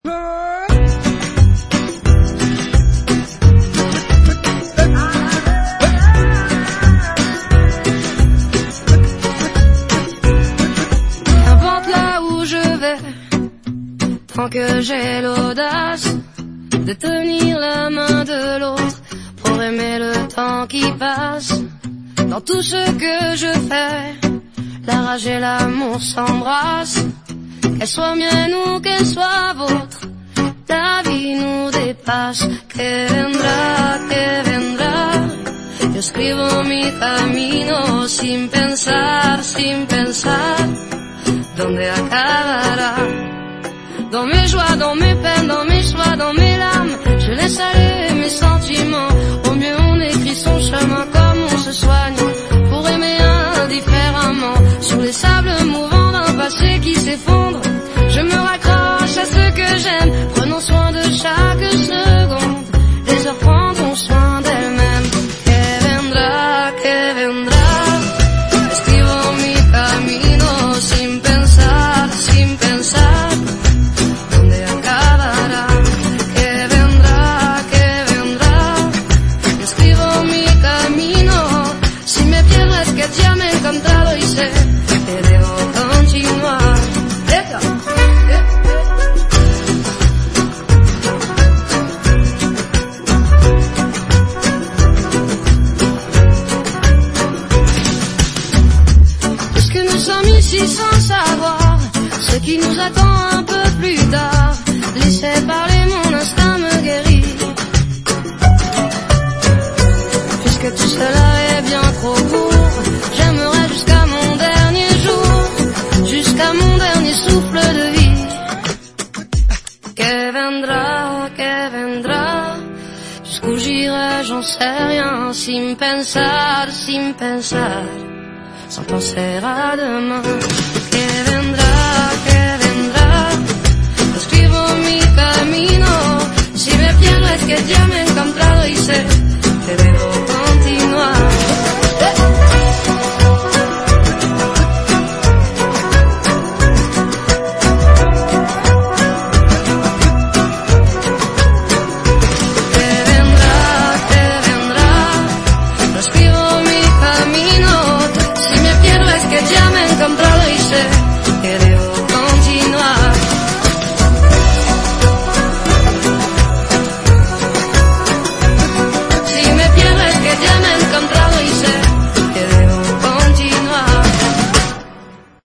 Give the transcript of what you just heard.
Qu'importe là où je vais, tant que j'ai l'audace de tenir la main de l'autre pour aimer le temps qui passe. Dans tout ce que je fais, la rage et l'amour s'embrassent. Qu'elle soit mienne ou qu'elle soit vôtre, la vie nous dépasse. Que vendrá, yo escribo mi camino sin pensar, ¿dónde acabará? Dans mes joies, dans mes peines, dans mes choix, dans mes larmes, je laisse aller mes sentiments. Au mieux on écrit son chemin comme on se soigne, pour aimer indifféremment. Sur les sables mouvants d'un passé qui s'effondre, je me raccroche à ce que j'aime, prenons soin de chaque seconde. Les heures prendront soin d'elles-mêmes. Que vendrá, escribo mi camino sin pensar, ¿dónde acabará? Que vendrá, escribo mi camino. Si me pierdo es que ya me he encontrado y sé que debo continuar. Ici sans savoir ce qui nous attend un peu plus tard. Laissez parler, mon instinct me guérit. Puisque tout cela est bien trop court, j'aimerais jusqu'à mon dernier jour, jusqu'à mon dernier souffle de vie. Que vendrá, jusqu'où j'irai, j'en sais rien, sin pensar, sans penser à demain.